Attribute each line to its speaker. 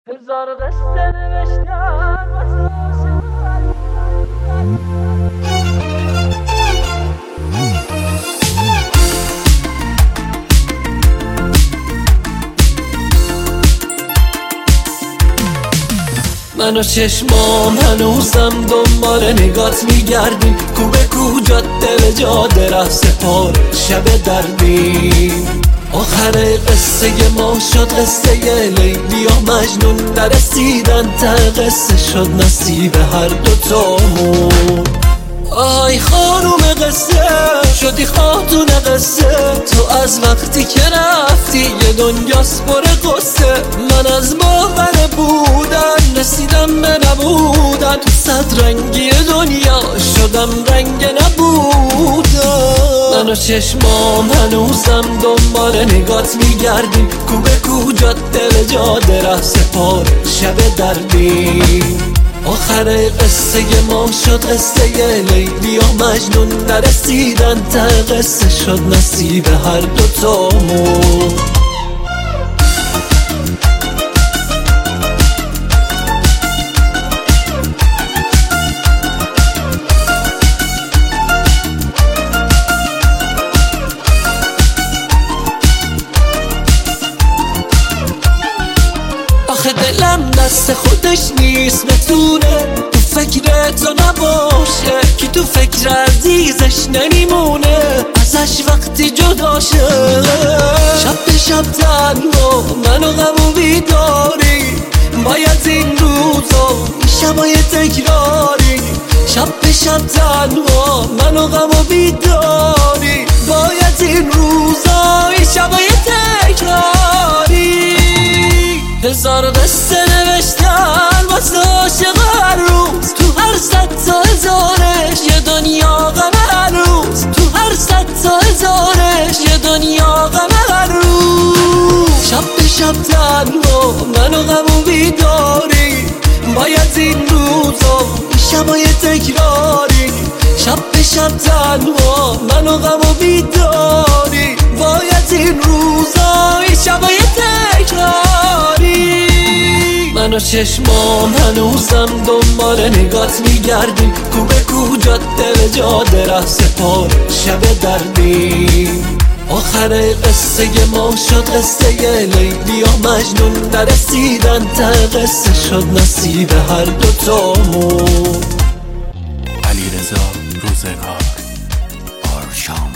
Speaker 1: هزار قصه نوشتم واسه من و چشمام هنوزم دنبال نگات میگردیم، کو به کو جاده به جاده ره سپار شب دردیم. آخر قصه ما شد قصه لیلی و مجنون، نرسیدن ته قصه شد نصیب هر دوتامون. آی خانوم قصه شدی خاتون قصه، تو از وقتی که رفتی یه دنیاست پر قصه. من از باور بودن رسیدم به نبودن، تو صد رنگی دنیا شدم رنگ نبودن. من و چشمام هنوزم دنبال نگات میگردیم، کو به کو جاده به جاده ره سپار شب دردیم. آخر قصه ما شد قصه لیلی و مجنون، نرسیدن ته قصه شد نصیب هر دوتامون. آخه دلم دست خودش نیست بتونه تو فکر تو نباشه، کی تو فکر عزیزش نمیمونه ازش وقتی جدا شه. شب به شب تنها منو غم و بیداری، باید این روزا این شبای تکراری. شب به شب تنها منو غم و بیداری، باید این روزا این شبای تکراری. هزار قصه نوشتن واسه عاشق هر روز، تو هر صد تا هزارش یه دنیا غم هر روز. تو هر صد تا هزارش یه دنیا غم هر روز. شب به شب تنها منو غم و بیداری، باید این روزا این شبای تکراری. شب به شب تنها منو غم و بیداری، باید این روزا این شبای تکراری. من و چشمام هنوزم دنبال نگات میگردیم، کو به کو جاده به جاده ره سپار شب دردیم. آخر قصه ما شد قصه لیلی و مجنون، نرسیدن ته قصه شد نصیب هر دوتامون.
Speaker 2: علیرضا روزگار آرشام.